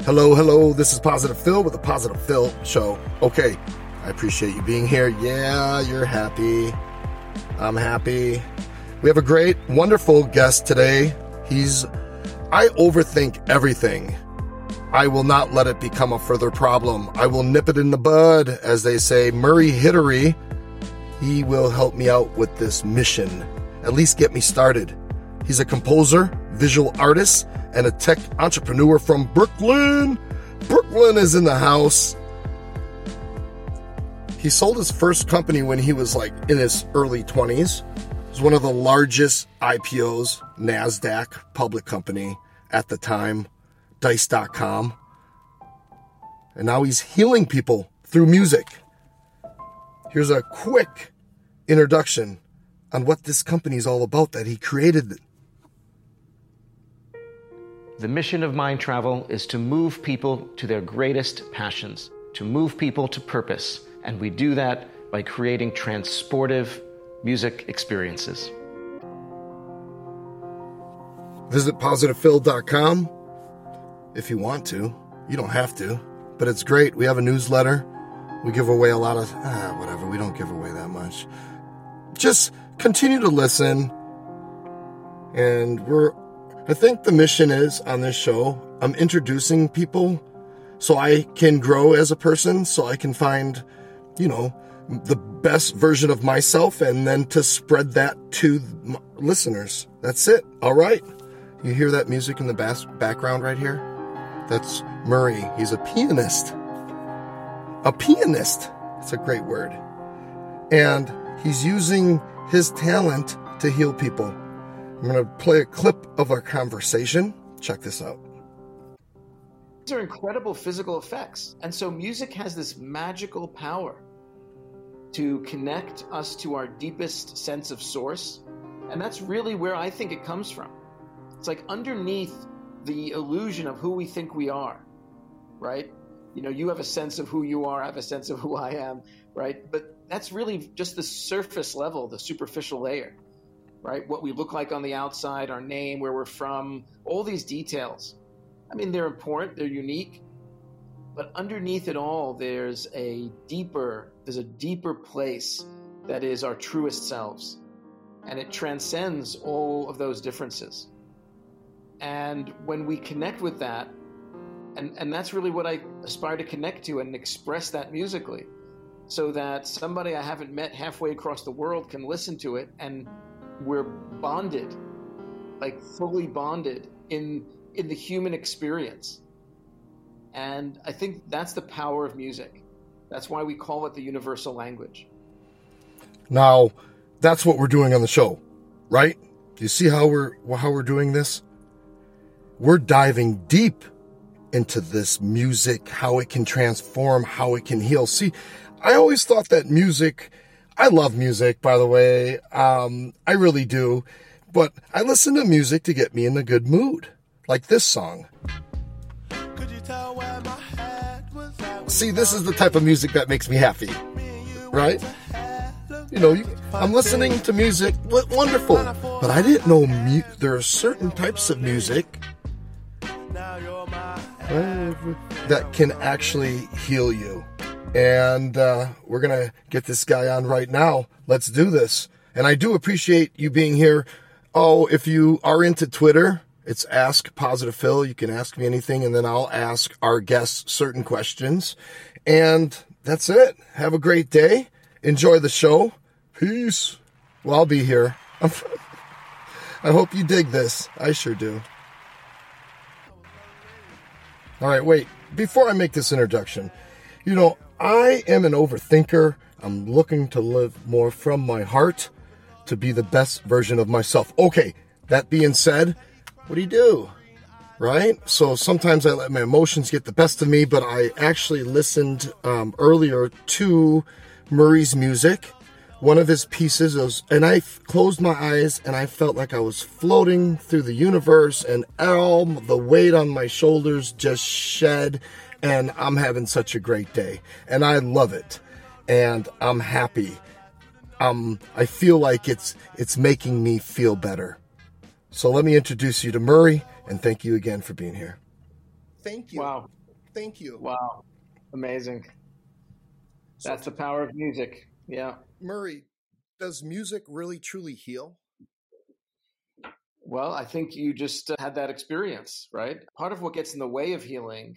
Hello, hello, this is Positive Phil with the Positive Phil Show. Okay, I appreciate you being here. Yeah, you're happy. I'm happy. We have a great, wonderful guest today. I overthink everything. I will not let it become a further problem. I will nip it in the bud, as they say. Murray Hittery, he will help me out with this mission. At least get me started. He's a composer, visual artist, and a tech entrepreneur from Brooklyn. Brooklyn is in the house. He sold his first company when he was like in his early 20s. It was one of the largest IPOs, NASDAQ public company at the time, Dice.com. And now he's healing people through music. Here's a quick introduction on what this company is all about that he created. The mission of Mind Travel is to move people to their greatest passions, to move people to purpose. And we do that by creating transportive music experiences. Visit positivephil.com if you want to. You don't have to, but it's great. We have a newsletter. We give away a lot of, whatever. We don't give away that much. Just continue to listen. And I think the mission is on this show, I'm introducing people so I can grow as a person, so I can find, the best version of myself, and then to spread that to listeners. That's it. All right. You hear that music in the background right here? That's Murray. He's a pianist. A pianist. It's a great word. And he's using his talent to heal people. I'm going to play a clip of our conversation. Check this out. These are incredible physical effects. And so music has this magical power to connect us to our deepest sense of source. And that's really where I think it comes from. It's like underneath the illusion of who we think we are, right? You have a sense of who you are, I have a sense of who I am, right? But that's really just the surface level, the superficial layer. Right? What we look like on the outside, our name, where we're from, all these details. I mean, they're important, they're unique, but underneath it all, there's a deeper place that is our truest selves. And it transcends all of those differences. And when we connect with that, and that's really what I aspire to connect to and express that musically, so that somebody I haven't met halfway across the world can listen to it, and we're bonded, like fully bonded in the human experience. And I think that's the power of music. That's why we call it the universal language. Now, that's what we're doing on the show, right? Do you see how we're doing this? We're diving deep into this music, how it can transform, how it can heal. See, I always thought that music, I love music, by the way. I really do. But I listen to music to get me in a good mood. Like this song. See, this is the type of music that makes me happy. Right? I'm listening to music. Wonderful. But I didn't know there are certain types of music that can actually heal you. And we're going to get this guy on right now. Let's do this. And I do appreciate you being here. Oh, if you are into Twitter, it's Ask Positive Phil. You can ask me anything, and then I'll ask our guests certain questions. And that's it. Have a great day. Enjoy the show. Peace. Well, I'll be here. I hope you dig this. I sure do. All right, wait. Before I make this introduction, I am an overthinker. I'm looking to live more from my heart to be the best version of myself. Okay, that being said, what do? Right? So sometimes I let my emotions get the best of me, but I actually listened earlier to Murray's music. One of his pieces was, and I closed my eyes and I felt like I was floating through the universe, and all the weight on my shoulders just shed. And I'm having such a great day. And I love it. And I'm happy. I feel like it's making me feel better. So let me introduce you to Murray, and thank you again for being here. Thank you. Wow. Thank you. Wow. Amazing. That's the power of music. Yeah. Murray, does music really truly heal? Well, I think you just had that experience, right? Part of what gets in the way of healing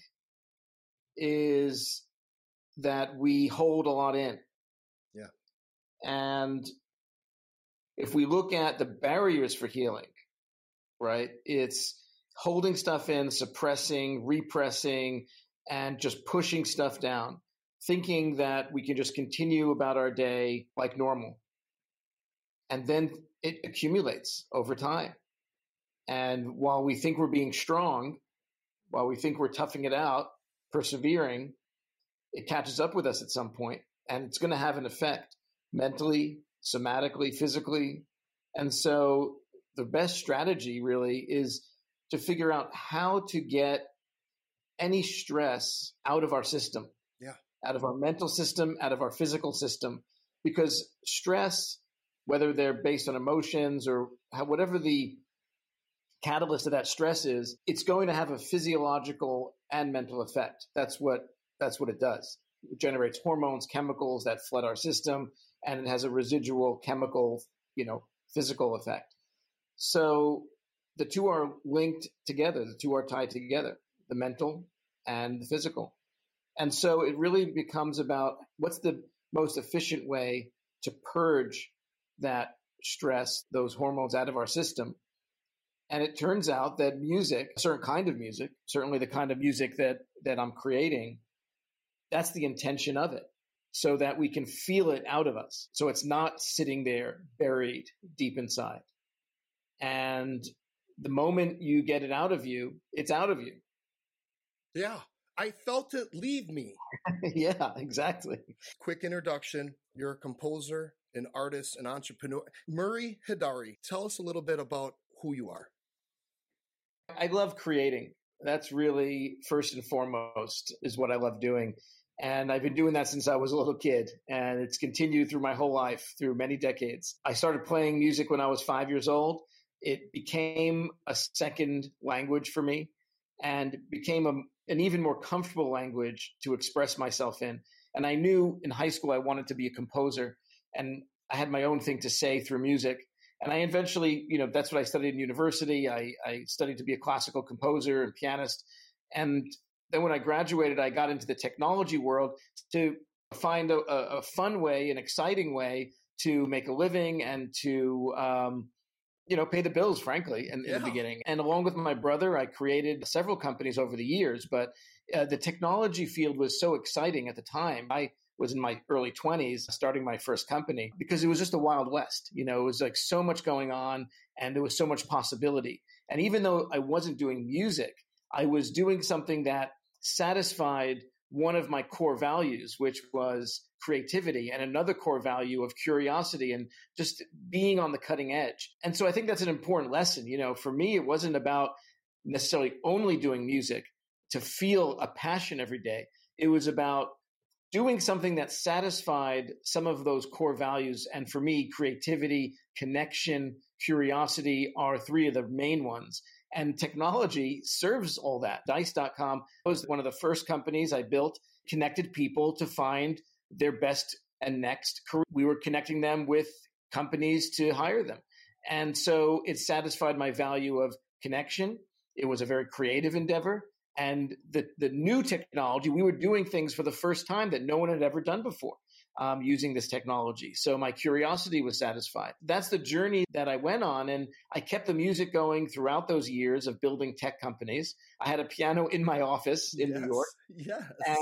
is that we hold a lot in. Yeah. And if we look at the barriers for healing, right, it's holding stuff in, suppressing, repressing, and just pushing stuff down, thinking that we can just continue about our day like normal. And then it accumulates over time. And while we think we're being strong, while we think we're toughing it out, persevering, it catches up with us at some point, and it's going to have an effect mentally, somatically, physically. And so the best strategy really is to figure out how to get any stress out of our system, out of our mental system, out of our physical system, because stress, whether they're based on emotions or whatever the catalyst of that stress is, it's going to have a physiological and mental effect. That's what it does. It generates hormones, chemicals that flood our system, and it has a residual chemical, physical effect. So the two are linked together. The two are tied together, the mental and the physical. And so it really becomes about what's the most efficient way to purge that stress, those hormones out of our system. And it turns out that music, a certain kind of music, certainly the kind of music that I'm creating, that's the intention of it, so that we can feel it out of us. So it's not sitting there buried deep inside. And the moment you get it out of you, it's out of you. Yeah, I felt it leave me. Yeah, exactly. Quick introduction. You're a composer, an artist, an entrepreneur. Murray Hidari, tell us a little bit about who you are. I love creating. That's really first and foremost is what I love doing. And I've been doing that since I was a little kid, and it's continued through my whole life, through many decades. I started playing music when I was 5 years old. It became a second language for me and became an even more comfortable language to express myself in. And I knew in high school I wanted to be a composer, and I had my own thing to say through music. And I eventually, that's what I studied in university. I studied to be a classical composer and pianist. And then when I graduated, I got into the technology world to find a fun way, an exciting way to make a living and to, pay the bills, frankly, in the beginning. And along with my brother, I created several companies over the years. But the technology field was so exciting at the time. I was in my early 20s starting my first company because it was just a Wild West. It was like so much going on and there was so much possibility. And even though I wasn't doing music, I was doing something that satisfied one of my core values, which was creativity, and another core value of curiosity and just being on the cutting edge. And so I think that's an important lesson. For me, it wasn't about necessarily only doing music to feel a passion every day. It was about doing something that satisfied some of those core values. And for me, creativity, connection, curiosity are three of the main ones. And technology serves all that. Dice.com was one of the first companies I built, connected people to find their best and next career. We were connecting them with companies to hire them. And so it satisfied my value of connection. It was a very creative endeavor. And the new technology, we were doing things for the first time that no one had ever done before using this technology. So my curiosity was satisfied. That's the journey that I went on. And I kept the music going throughout those years of building tech companies. I had a piano in my office in New York. Yes.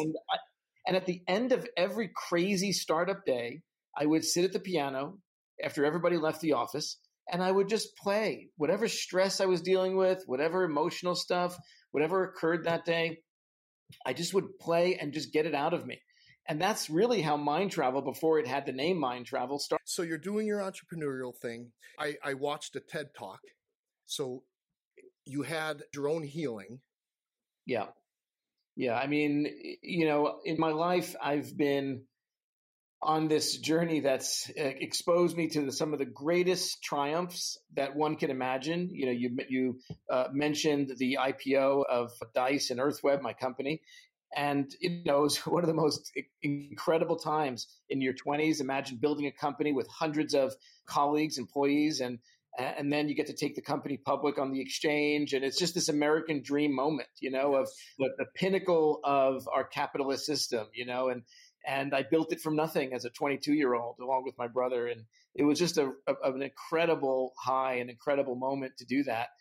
And at the end of every crazy startup day, I would sit at the piano after everybody left the office, and I would just play whatever stress I was dealing with, whatever emotional stuff, whatever occurred that day. I just would play and just get it out of me. And that's really how Mind Travel, before it had the name Mind Travel, started. So you're doing your entrepreneurial thing. I watched a TED Talk. So you had your own healing. Yeah. Yeah. I mean, in my life, I've been on this journey that's exposed me to some of the greatest triumphs that one can imagine. You know, you mentioned the IPO of Dice and Earthweb, my company. And, you know, it was one of the most incredible times in your 20s. Imagine building a company with hundreds of colleagues, employees, and then you get to take the company public on the exchange. And it's just this American dream moment, you know, of the pinnacle of our capitalist system, you know, and I built it from nothing as a 22-year-old along with my brother. And it was just an incredible high, an incredible moment to do that.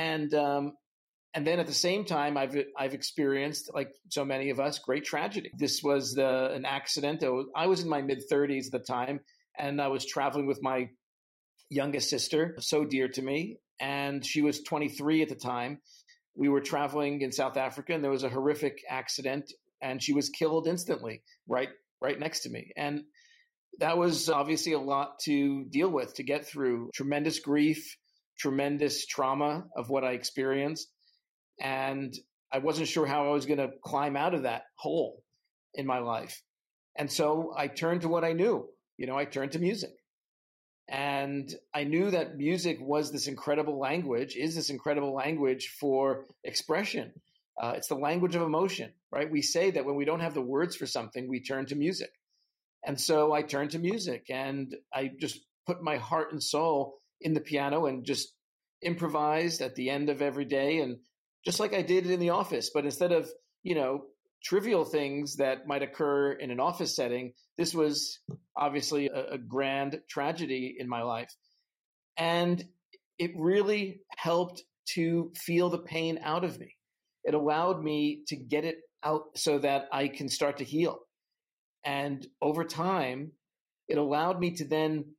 And then at the same time, I've experienced, like so many of us, great tragedy. This was an accident. I was in my mid-30s at the time, and I was traveling with my youngest sister, so dear to me, and she was 23 at the time. We were traveling in South Africa, and there was a horrific accident, and she was killed instantly, right next to me. And that was obviously a lot to deal with, to get through. Tremendous grief, tremendous trauma of what I experienced. And I wasn't sure how I was going to climb out of that hole in my life. And so I turned to what I knew. You know, I turned to music. And I knew that music was this incredible language, is this incredible language for expression. It's the language of emotion, right? We say that when we don't have the words for something, we turn to music. And so I turned to music, and I just put my heart and soul in the piano and just improvised at the end of every day. And just like I did in the office, but instead of, you know, trivial things that might occur in an office setting, this was obviously a grand tragedy in my life. And it really helped to feel the pain out of me. It allowed me to get it out so that I can start to heal. And over time, it allowed me to then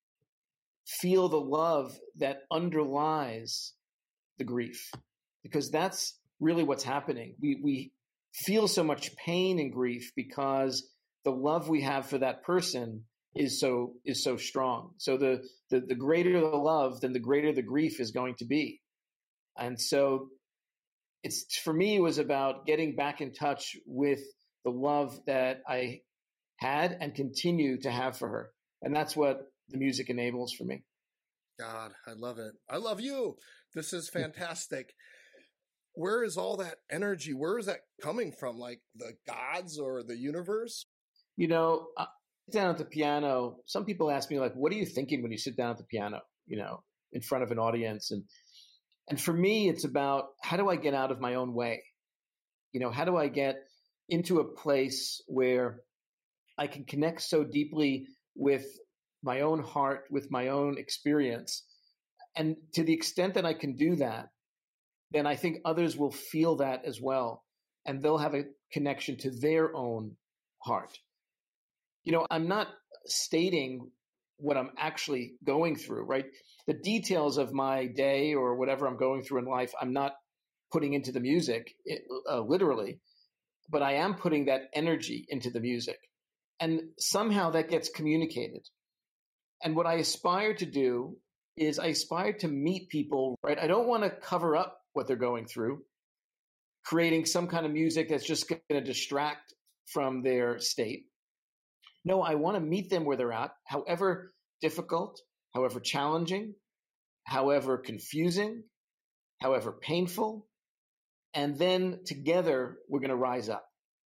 feel the love that underlies the grief. Because that's really what's happening. We feel so much pain and grief because the love we have for that person is so strong. So the greater the love, then the greater the grief is going to be. And so for me, it was about getting back in touch with the love that I had and continue to have for her. And that's what the music enables for me. God, I love it. I love you. This is fantastic. Where is all that energy? Where is that coming from? Like the gods or the universe? You know, I sit down at the piano. Some people ask me, like, what are you thinking when you sit down at the piano, you know, in front of an audience? And for me, it's about, how do I get out of my own way? You know, how do I get into a place where I can connect so deeply with my own heart, with my own experience? And to the extent that I can do that, then I think others will feel that as well. And they'll have a connection to their own heart. You know, I'm not stating what I'm actually going through, right? The details of my day or whatever I'm going through in life, I'm not putting into the music, literally, but I am putting that energy into the music. And somehow that gets communicated. And what I aspire to do is I aspire to meet people, right? I don't want to cover up what they're going through, creating some kind of music that's just going to distract from their state. No, I want to meet them where they're at, however difficult, however challenging, however confusing, however painful. And then together, we're going to rise up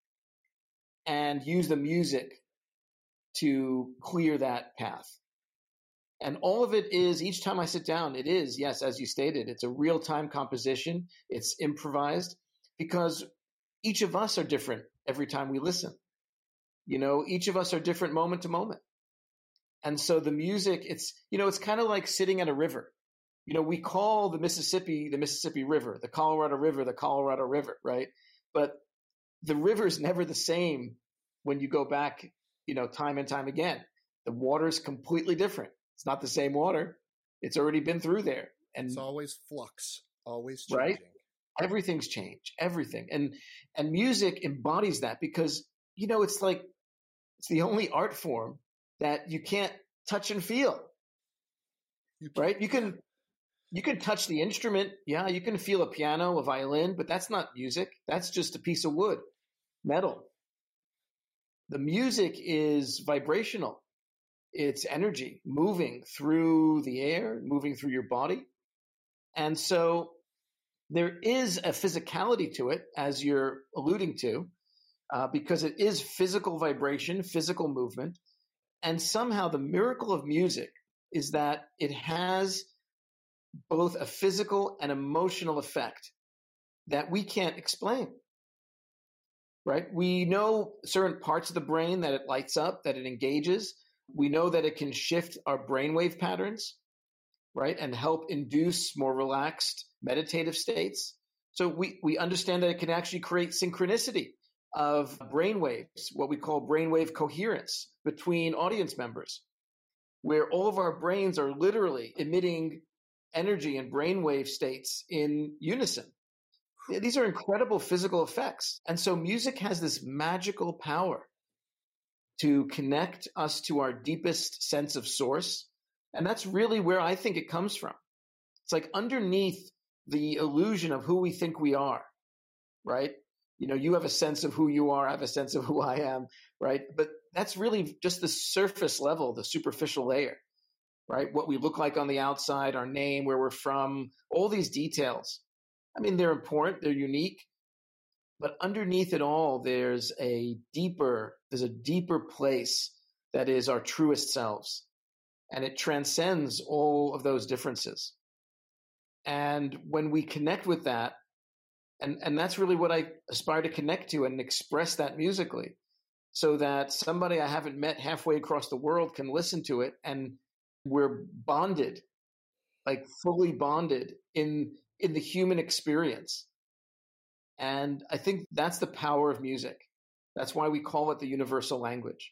and use the music to clear that path. And all of it is, each time I sit down, it is, yes, as you stated, it's a real-time composition. It's improvised because each of us are different every time we listen. You know, each of us are different moment to moment. And so the music, it's kind of like sitting at a river. You know, we call the Mississippi River, the Colorado River, right? But the river is never the same when you go back, you know, time and time again. The water is completely different. It's not the same water. It's already been through there. And it's always flux, always changing. Right? Everything's changed, everything. And music embodies that because, you know, it's the only art form that you can't touch and feel. Right? You can touch the instrument. Yeah, you can feel a piano, a violin, but that's not music. That's just a piece of wood, metal. The music is vibrational. It's energy moving through the air, moving through your body. And so there is a physicality to it, as you're alluding to, because it is physical vibration, physical movement. And somehow the miracle of music is that it has both a physical and emotional effect that we can't explain. Right? We know certain parts of the brain that it lights up, that it engages. We know that it can shift our brainwave patterns, right? And help induce more relaxed meditative states. So we understand that it can actually create synchronicity of brainwaves, what we call brainwave coherence between audience members, where all of our brains are literally emitting energy and brainwave states in unison. These are incredible physical effects. And so music has this magical power to connect us to our deepest sense of source. And that's really where I think it comes from. It's like underneath the illusion of who we think we are, right? You know, you have a sense of who you are, I have a sense of who I am, right? But that's really just the surface level, the superficial layer, right? What we look like on the outside, our name, where we're from, all these details. I mean, they're important, they're unique, but underneath it all, there's a deeper place that is our truest selves. And it transcends all of those differences. And when we connect with that, and that's really what I aspire to connect to and express that musically, so that somebody I haven't met halfway across the world can listen to it, and we're bonded, like fully bonded in the human experience. And I think that's the power of music. That's why we call it the universal language.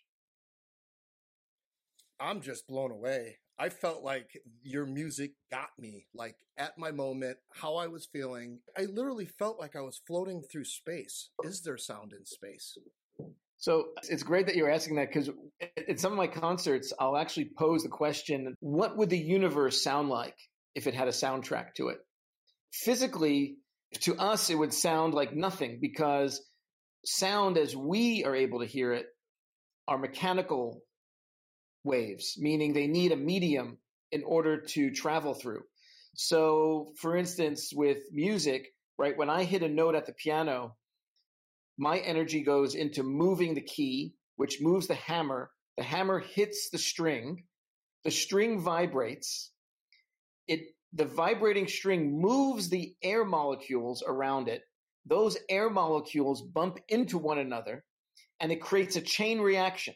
I'm just blown away. I felt like your music got me, like at my moment, how I was feeling. I literally felt like I was floating through space. Is there sound in space? So it's great that you're asking that, because at some of my concerts, I'll actually pose the question, what would the universe sound like if it had a soundtrack to it? Physically, to us, it would sound like nothing, because sound as we are able to hear it are mechanical waves, meaning they need a medium in order to travel through. So, for instance, with music, right, when I hit a note at the piano, my energy goes into moving the key, which moves the hammer. The hammer hits the string vibrates. The vibrating string moves the air molecules around it. Those air molecules bump into one another, and it creates a chain reaction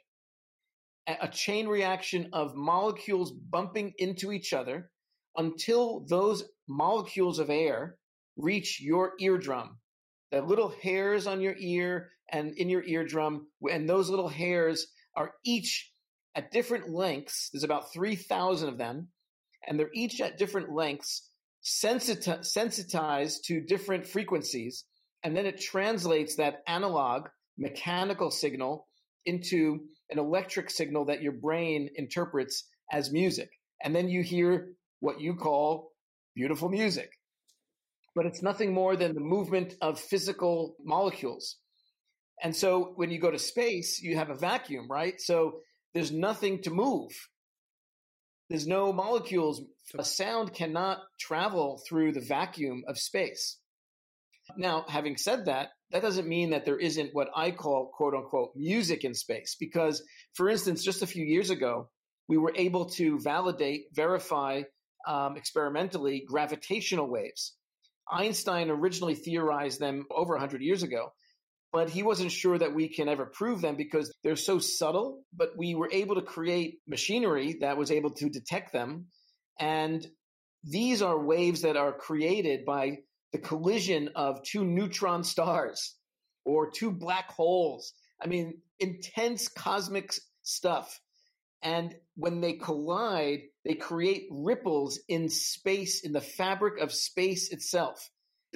of molecules bumping into each other until those molecules of air reach your eardrum. The little hairs on your ear and in your eardrum, and those little hairs are each at different lengths. There's about 3,000 of them, and they're each at different lengths, sensitized to different frequencies, and then it translates that analog mechanical signal into an electric signal that your brain interprets as music. And then you hear what you call beautiful music. But it's nothing more than the movement of physical molecules. And so when you go to space, you have a vacuum, right? So there's nothing to move. There's no molecules. A sound cannot travel through the vacuum of space. Now, having said that, that doesn't mean that there isn't what I call, quote unquote, music in space. Because, for instance, just a few years ago, we were able to verify experimentally gravitational waves. Einstein originally theorized them over 100 years ago, but he wasn't sure that we can ever prove them because they're so subtle. But we were able to create machinery that was able to detect them. And these are waves that are created by the collision of two neutron stars or two black holes. I mean, intense cosmic stuff. And when they collide, they create ripples in space, in the fabric of space itself,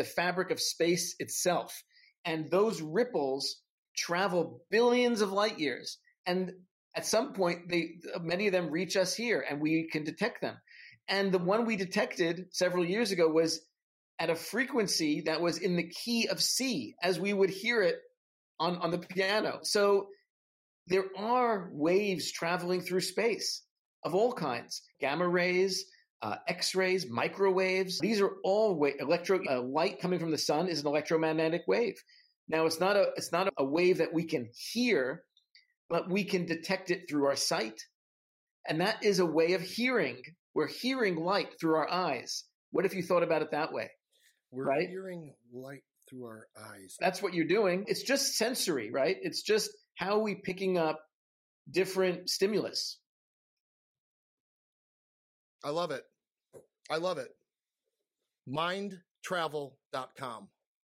And those ripples travel billions of light years. And at some point, many of them reach us here and we can detect them. And the one we detected several years ago was at a frequency that was in the key of C, as we would hear it on the piano. So there are waves traveling through space of all kinds, gamma rays, X-rays, microwaves. These are all light coming from the sun is an electromagnetic wave. Now, it's not a wave that we can hear, but we can detect it through our sight. And that is a way of hearing. We're hearing light through our eyes. What if you thought about it that way? We're hearing light through our eyes. That's what you're doing. It's just sensory, right? It's just how are we picking up different stimulus. I love it. I love it. Mindtravel.com.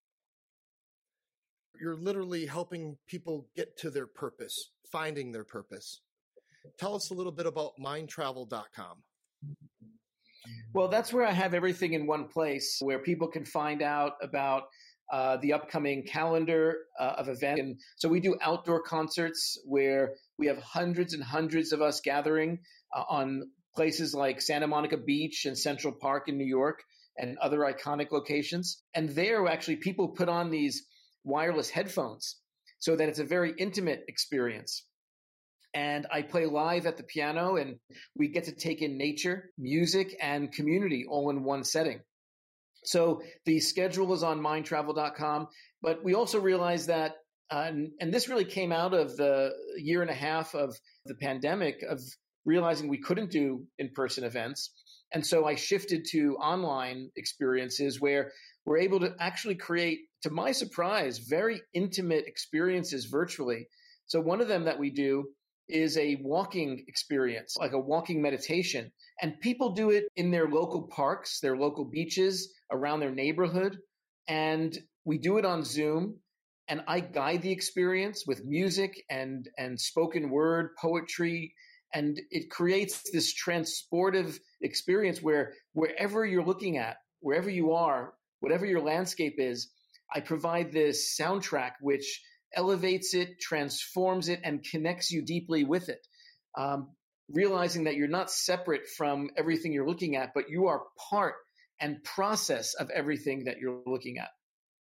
You're literally helping people get to their purpose, finding their purpose. Tell us a little bit about mindtravel.com. Well, that's where I have everything in one place, where people can find out about the upcoming calendar of events. And so we do outdoor concerts where we have hundreds and hundreds of us gathering on places like Santa Monica Beach and Central Park in New York and other iconic locations. And there, actually, people put on these wireless headphones so that it's a very intimate experience. And I play live at the piano, and we get to take in nature, music, and community all in one setting. So the schedule is on mindtravel.com, but we also realized that, and this really came out of the year and a half of the pandemic, of realizing we couldn't do in-person events. And so I shifted to online experiences where we're able to actually create, to my surprise, very intimate experiences virtually. So one of them that we do is a walking experience, like a walking meditation. And people do it in their local parks, their local beaches, around their neighborhood. And we do it on Zoom. And I guide the experience with music and spoken word, poetry. And it creates this transportive experience where wherever you're looking at, wherever you are, whatever your landscape is, I provide this soundtrack which elevates it, transforms it, and connects you deeply with it. Realizing that you're not separate from everything you're looking at, but you are part and process of everything that you're looking at.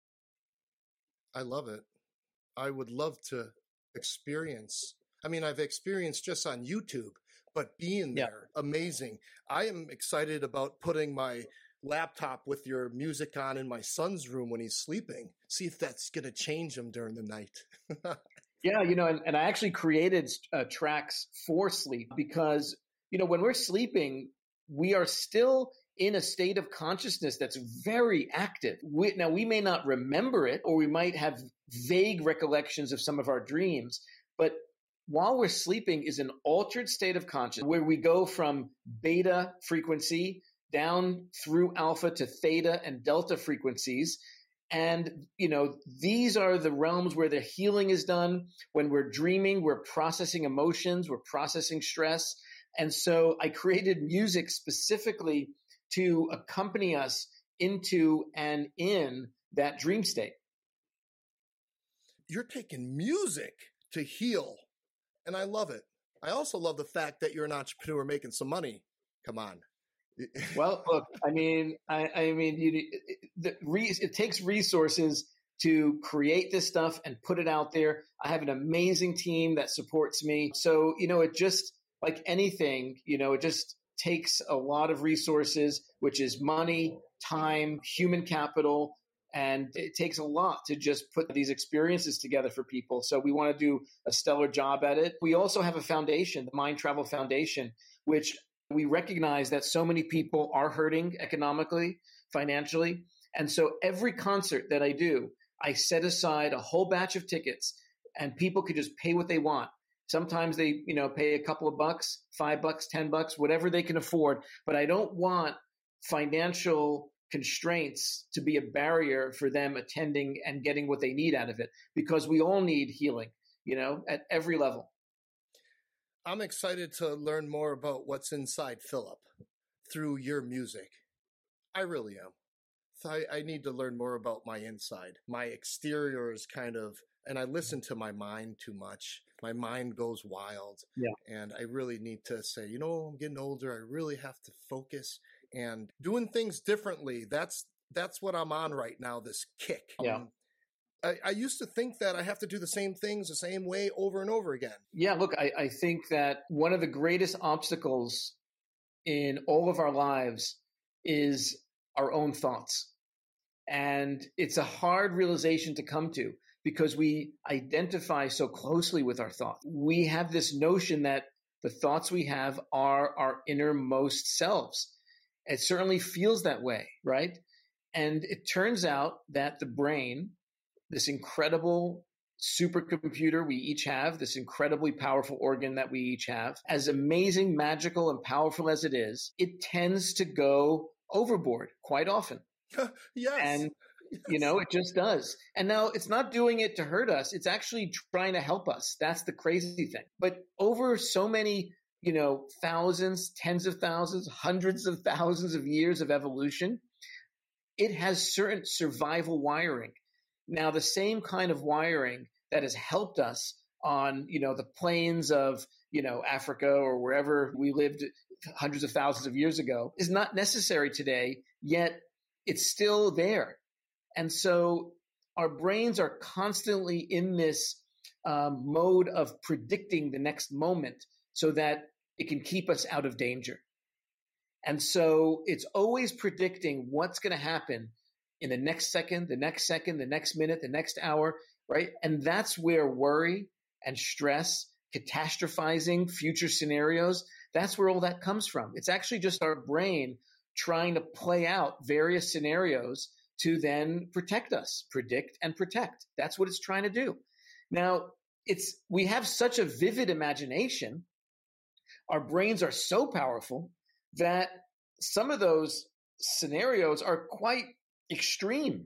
I love it. I would love to experience. I mean, I've experienced just on YouTube, but being there, amazing. I am excited about putting my laptop with your music on in my son's room when he's sleeping. See if that's going to change him during the night. Yeah, and I actually created tracks for sleep because, when we're sleeping, we are still in a state of consciousness that's very active. Now, we may not remember it, or we might have vague recollections of some of our dreams, but while we're sleeping is an altered state of consciousness where we go from beta frequency down through alpha to theta and delta frequencies. And, these are the realms where the healing is done. When we're dreaming, we're processing emotions, we're processing stress. And so I created music specifically to accompany us into and in that dream state. You're taking music to heal, and I love it. I also love the fact that you're an entrepreneur making some money. Come on. Well, look, it takes resources to create this stuff and put it out there. I have an amazing team that supports me. So, it just, like anything, it just takes a lot of resources, which is money, time, human capital, and it takes a lot to just put these experiences together for people. So we want to do a stellar job at it. We also have a foundation, the Mind Travel Foundation, which we recognize that so many people are hurting economically, financially. And so every concert that I do, I set aside a whole batch of tickets and people could just pay what they want. Sometimes they, pay a couple of bucks, $5, $10, whatever they can afford. But I don't want financial constraints to be a barrier for them attending and getting what they need out of it, because we all need healing, at every level. I'm excited to learn more about what's inside Philip through your music. I really am. I need to learn more about my inside. My exterior is and I listen to my mind too much. My mind goes wild. Yeah. And I really need to say, I'm getting older. I really have to focus and doing things differently. That's what I'm on right now, this kick. Yeah. I used to think that I have to do the same things the same way over and over again. Yeah, look, I think that one of the greatest obstacles in all of our lives is our own thoughts. And it's a hard realization to come to because we identify so closely with our thoughts. We have this notion that the thoughts we have are our innermost selves. It certainly feels that way, right? And it turns out that the brain, this incredible supercomputer we each have, this incredibly powerful organ that we each have, as amazing, magical, and powerful as it is, it tends to go overboard quite often. Yes. And, it just does. And now it's not doing it to hurt us. It's actually trying to help us. That's the crazy thing. But over so many, thousands, tens of thousands, hundreds of thousands of years of evolution, it has certain survival wiring. Now, the same kind of wiring that has helped us on, the plains of, Africa or wherever we lived hundreds of thousands of years ago is not necessary today, yet it's still there. And so our brains are constantly in this mode of predicting the next moment so that it can keep us out of danger. And so it's always predicting what's going to happen in the next second, the next minute, the next hour, right? And that's where worry and stress, catastrophizing future scenarios, that's where all that comes from. It's actually just our brain trying to play out various scenarios to then protect us, predict and protect. That's what it's trying to do. Now, we have such a vivid imagination. Our brains are so powerful that some of those scenarios are quite extreme,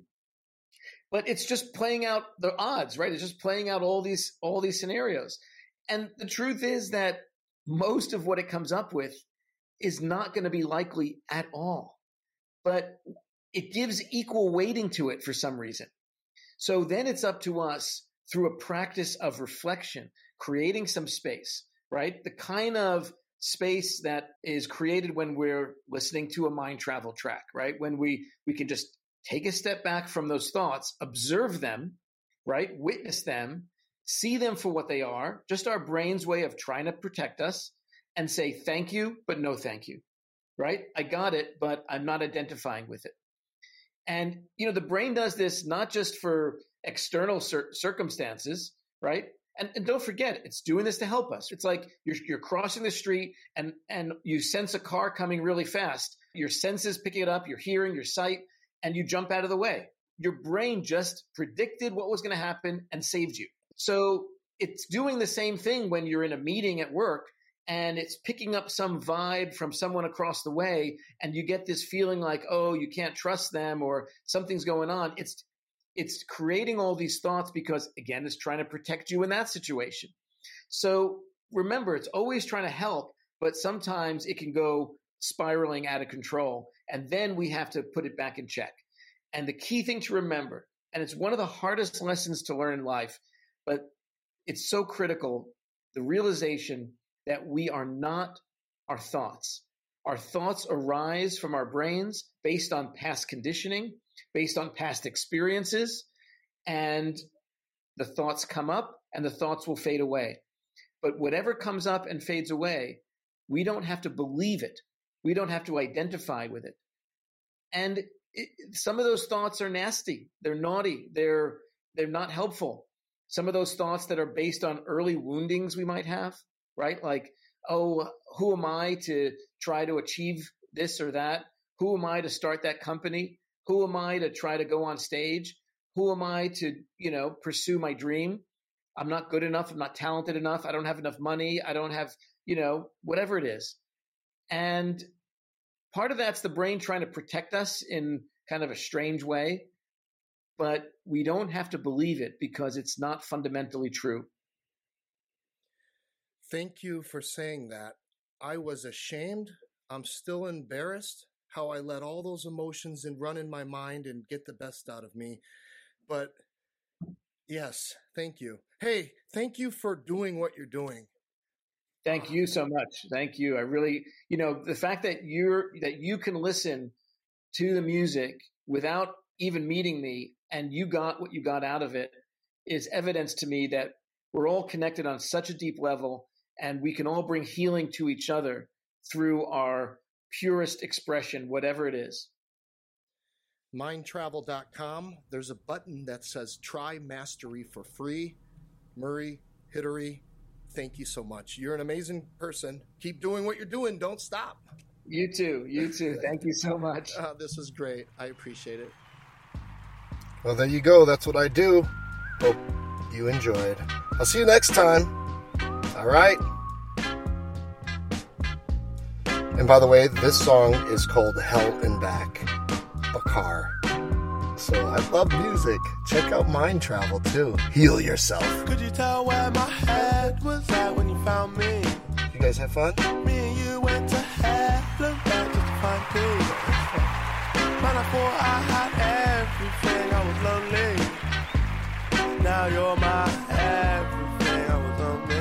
but it's just playing out the odds, right? It's just playing out all these scenarios. And the truth is that most of what it comes up with is not going to be likely at all, but it gives equal weighting to it for some reason. So then it's up to us through a practice of reflection, creating some space, right? The kind of space that is created when we're listening to a mind travel track, right? When we can just take a step back from those thoughts, observe them, right? Witness them, see them for what they are, just our brain's way of trying to protect us, and say thank you, but no thank you, right? I got it, but I'm not identifying with it. And, the brain does this not just for external circumstances, right? And don't forget, it's doing this to help us. It's like you're crossing the street and you sense a car coming really fast. Your senses pick it up, your hearing, your sight, and you jump out of the way. Your brain just predicted what was going to happen and saved you. So it's doing the same thing when you're in a meeting at work and it's picking up some vibe from someone across the way and you get this feeling like, oh, you can't trust them or something's going on. It's creating all these thoughts because, again, it's trying to protect you in that situation. So remember, it's always trying to help, but sometimes it can go spiraling out of control. And then we have to put it back in check. And the key thing to remember, and it's one of the hardest lessons to learn in life, but it's so critical, the realization that we are not our thoughts. Our thoughts arise from our brains based on past conditioning, based on past experiences, and the thoughts come up and the thoughts will fade away. But whatever comes up and fades away, we don't have to believe it. We don't have to identify with it. And some of those thoughts are nasty. They're naughty. They're not helpful. Some of those thoughts that are based on early woundings we might have, right? Like, oh, who am I to try to achieve this or that? Who am I to start that company? Who am I to try to go on stage? Who am I to, pursue my dream? I'm not good enough. I'm not talented enough. I don't have enough money. I don't have, whatever it is. And part of that's the brain trying to protect us in kind of a strange way, but we don't have to believe it because it's not fundamentally true. Thank you for saying that. I was ashamed. I'm still embarrassed how I let all those emotions run in my mind and get the best out of me. But yes, thank you. Hey, thank you for doing what you're doing. Thank you so much. Thank you. I really, the fact that you can listen to the music without even meeting me and you got what you got out of it is evidence to me that we're all connected on such a deep level, and we can all bring healing to each other through our purest expression, whatever it is. Mindtravel.com. There's a button that says try mastery for free. Murray Hittery, thank you so much. You're an amazing person. Keep doing what you're doing. Don't stop. You too. Thank you so much. This is great. I appreciate it. Well, there you go. That's what I do. Hope you enjoyed. I'll see you next time. All right. And by the way, this song is called Hell and Back, Bakar. So I love music. Check out Mind Travel too. Heal yourself. Could you tell where my head was at when you found me? You guys have fun? Me and you went to hell and back just to find peace. Man, I thought I had everything, I was lonely. Now you're my everything, I was lonely.